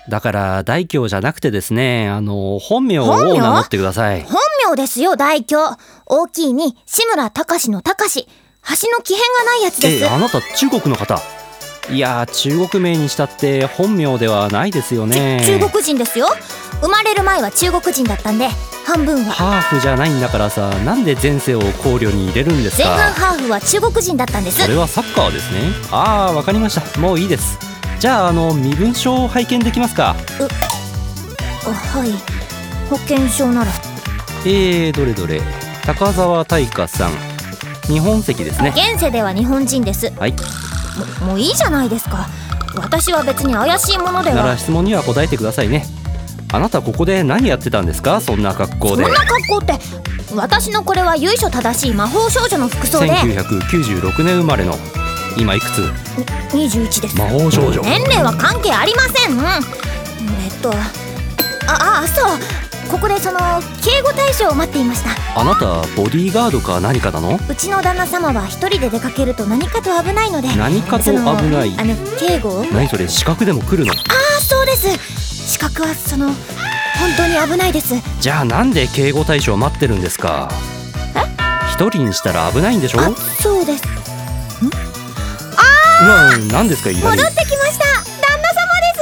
だから大凶じゃなくてですね、本名を名乗ってください。 本名ですよ、大凶。大きいに志村隆の隆、橋の木片がないやつです。 あなた中国の方？いや、中国名にしたって本名ではないですよね。 中国人ですよ。生まれる前は中国人だったんで、半分は。 ハーフじゃないんだからさ、なんで前世を考慮に入れるんですか？ 前半ハーフは中国人だったんです。 それはサッカーですね。わかりました。もういいです。じゃあ身分証を拝見できますか？ はい、保険証なら。 どれどれ。高澤大香さん、日本籍ですね。 現世では日本人です。 はい。 もういいじゃないですか。私は別に怪しいものでは。 なら質問には答えてくださいね。あなたここで何やってたんですか？そんな格好で。 そんな格好って、私のこれは由緒正しい魔法少女の服装で。 1996年生まれの。今いくつ ？21です。 魔法少女。 年齢は関係ありません。そう、ここでその警護対象を待っていました。 あなたボディーガードか何かなの？ うちの旦那様は一人で出かけると何かと危ないので。 何かと危ない？ 警護を。 何それ、資格でも来るの？ そうです。資格は本当に危ないです。 じゃあなんで警護対象を待ってるんですか？一人にしたら危ないんでしょ？ そうです。 何ですか？いきなり戻ってきました。旦那様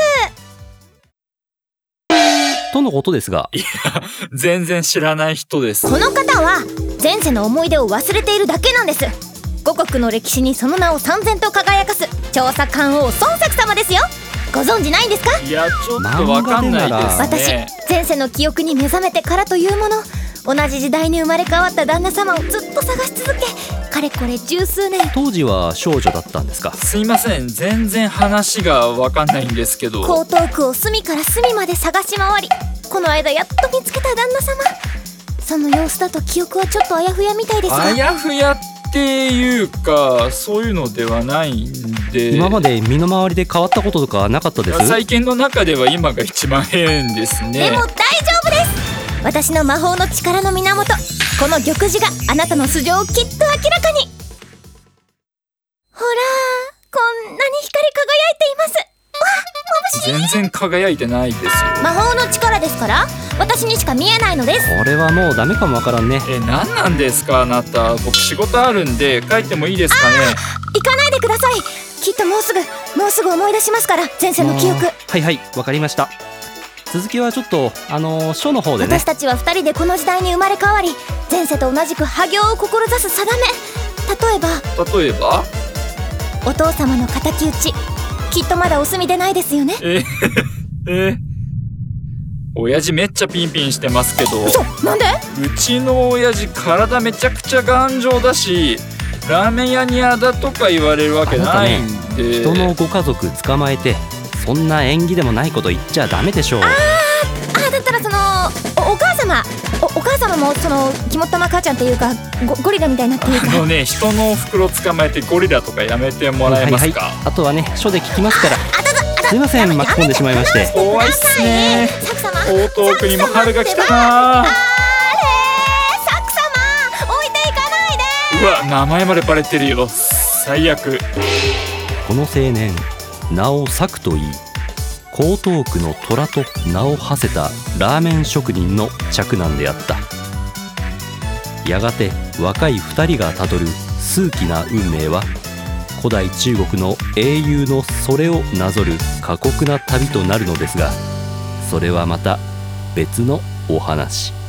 です。 とのことですが。 いや、全然知らない人です。 この方は前世の思い出を忘れているだけなんです。五国の歴史にその名を燦然と輝かす調査官王孫作様ですよ。ご存知ないんですか？ いや、ちょっとわかんないですね。 私、前世の記憶に目覚めてからというもの、同じ時代に生まれ変わった旦那様をずっと探し続け、かれこれ十数年。 当時は少女だったんですか？ すいません、全然話がわかんないんですけど。 江東区を隅から隅まで探し回り、この間やっと見つけた旦那様。その様子だと記憶はちょっとあやふやみたいですが。 あやふやっていうか、そういうのではないんで。 今まで身の回りで変わったこととかなかったです？ 最近の中では今が一番変ですね。 でも大丈夫です。私の魔法の力の源、この玉璽があなたの素性をきっと明らかに。ほら、こんなに光り輝いています。 全然輝いてないですよ。 魔法の力ですから、私にしか見えないのです。 これはもうダメかもわからんね。 何なんですかあなた。僕仕事あるんで帰ってもいいですかね？ 行かないでください。きっともうすぐ思い出しますから、前世の記憶。 はい、わかりました。続きはちょっと書の方でね。 私たちは2人でこの時代に生まれ変わり、前世と同じく破行を志す定め。例えばお父様の敵討ち、きっとまだお墨でないですよね。 親父めっちゃピンピンしてますけど。 嘘、なんで？ うちの親父体めちゃくちゃ頑丈だし、ラーメン屋に嫌だとか言われるわけないんで。 人のご家族捕まえてそんな縁起でもないこと言っちゃダメでしょう。 だったらお母様も肝っ玉母ちゃんっていうかゴリラみたいなっていうか。 人のお袋捕まえてゴリラとかやめてもらえますか？ あとはね、書で聞きますから。すいません、巻き込んでしまいまして。 怖いっすね。江東区にも春が来たな。 サク様、置いていかないで。 うわ、名前までバレてるよ。最悪。 この青年、名をサクといい、江東区の虎と名を馳せたラーメン職人の嫡男であった。やがて若い2人がたどる数奇な運命は、古代中国の英雄のそれをなぞる過酷な旅となるのですが、それはまた別のお話。